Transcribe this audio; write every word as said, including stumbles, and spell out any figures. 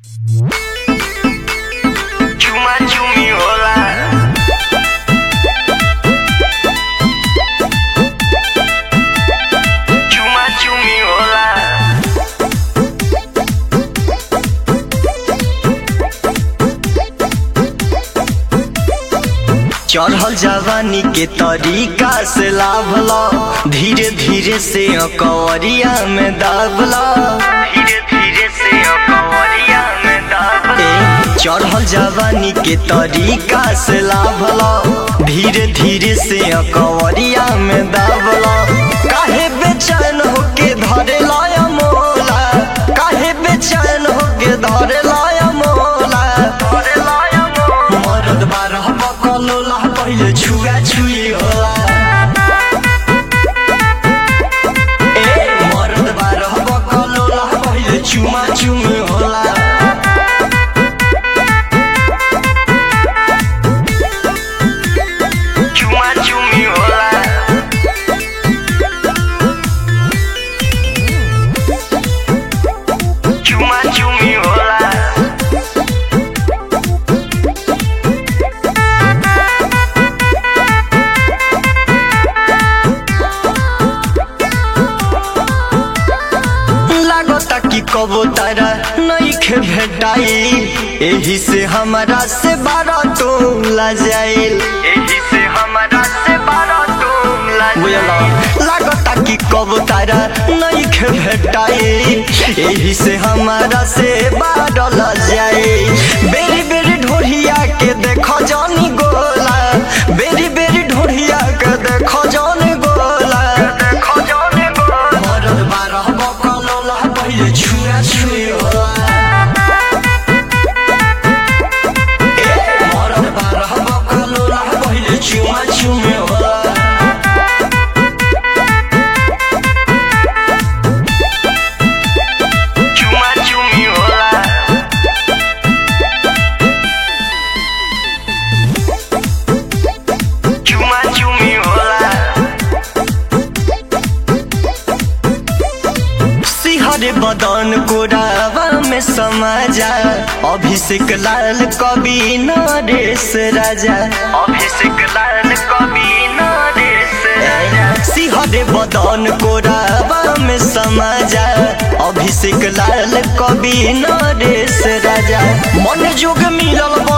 चुमा चुमी होला चुमा चुमी होला चढ़ल जवानी के तरीका से लाभला धीरे धीरे से कवरिया में दाबला धीरे धीरे से कवरिया में दाबला चढ़ल जवानी के तरीका से लाभला धीरे धीरे से कवरिया में दाबला काहे बेचैन होके धरे लाया मोला काहे बेचैन होके धरे लाया मोला धरे लाया मोला मरद बारह बकलोला पहिले छुआ छुई होला ए मरद बारह बकलोला पहिले चुमा चुमी होला चुमा चुमी होला चुमा चुमी होला लागता कि कबो तारा नइखे भेटाई एही से हमारा से बारा तुम ला जाइल एही से हमारा से बारा तुम ला जाइल लागता कि कबो तारा नइखे भेटाई एही से हमारा से बारा ला जाइल बेरी बेरी ढोढ़िया के देखो जानी गोला बेरी बेरी ढोढ़िया के देखो जानी गोला देखो जानी गोला मरद बारह बकलोला पहिले छुआ छुई होला ए मरद बारह बकलोला पहिले चुमा चुमी होला चुमा चुमी होला चुमा चुमी होला सिहरे बदन कोरावा में समाजा अभिषेक लाल कवि नरेश राजा अभिषेक लाल कवि नरेश राजा सिहरे बदन कोरावा में समाजा अभिषेक लाल कवि नरेश राजा मन जोग मिलल